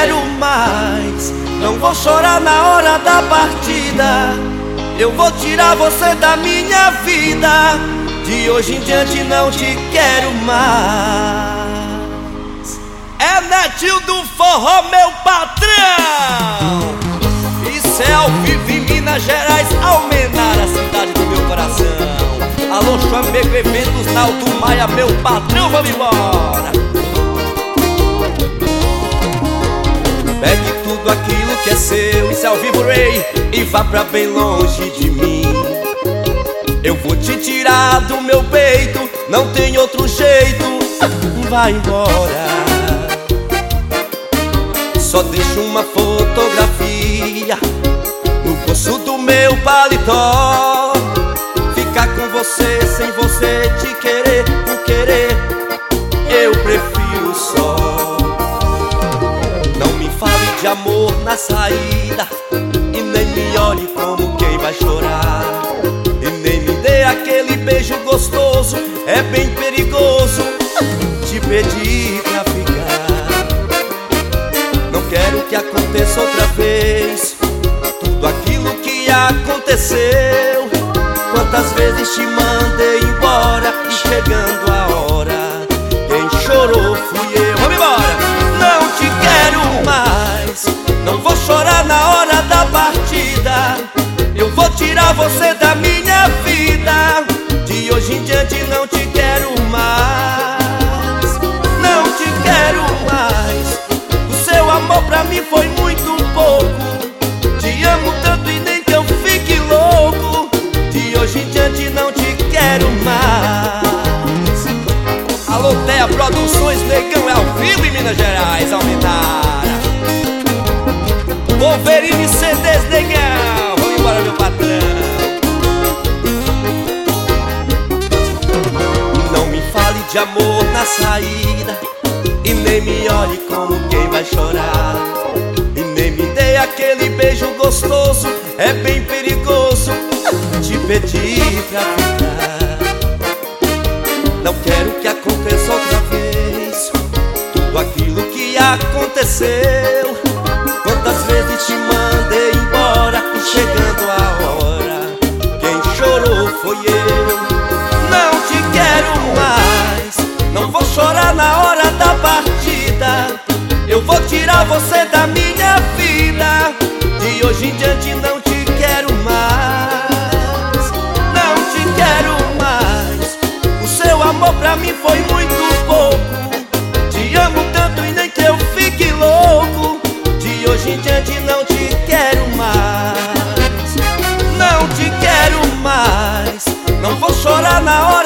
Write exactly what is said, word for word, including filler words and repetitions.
quero mais. Não vou chorar na hora da partida. Eu vou tirar você da minha vida. De hoje em diante não te quero mais. É Netinho do Forró, meu patrão. Isso é ao vivo em Minas Gerais, Almenara, a cidade do meu coração. Alô, Chamego Eventos, Naldo Maia, meu patrão, vamos embora. Pegue tudo aquilo que é seu, isso é ao vivo, Ray, e vá pra bem longe de mim. Eu vou te tirar do meu peito, não tem outro jeito, vai embora. Só deixo uma fotografia no bolso do meu paletó. Ficar com você sem você te querer, por querer, eu prefiro só. Não me fale de amor na saída, e nem me olhe como quem vai chorar. E nem me dê aquele beijo gostoso, é bem perigoso te pedir pra ficar. Não quero que aconteça outra vez tudo aquilo que aconteceu. Quantas vezes te mandei embora, e chegando a hora, quem chorou fui eu. Vamos embora! Não te quero mais. Não vou chorar na hora da partida. Eu vou tirar você da minha vida. De hoje em diante não te quero mais. Não te quero mais. O seu amor pra mim foi muito pouco. Te amo tanto e nem que eu fique louco. De hoje em diante não te quero mais. Alô, Teia Produções, Negão, é ao vivo em Minas Gerais, Almenara. Wolverine C Ds, Negão, vamos embora, meu patrão. Não me fale de amor na saída, e nem me olhe como quem vai chorar. E nem me dê aquele beijo gostoso, é bem perigoso te pedir pra ficar. Não quero que aconteça outra vez tudo aquilo que aconteceu. Quantas vezes te mandei embora, e chegando a hora, quem chorou foi eu. Não te quero mais. Não vou chorar na hora da partida. Eu vou tirar você da minha vida. De hoje em diante não te quero mais. Não te quero mais. O seu amor pra mim foi muito pouco. Te amo tanto e nem que eu fique louco. De hoje em diante não te quero mais. Não te quero mais. Não vou chorar na hora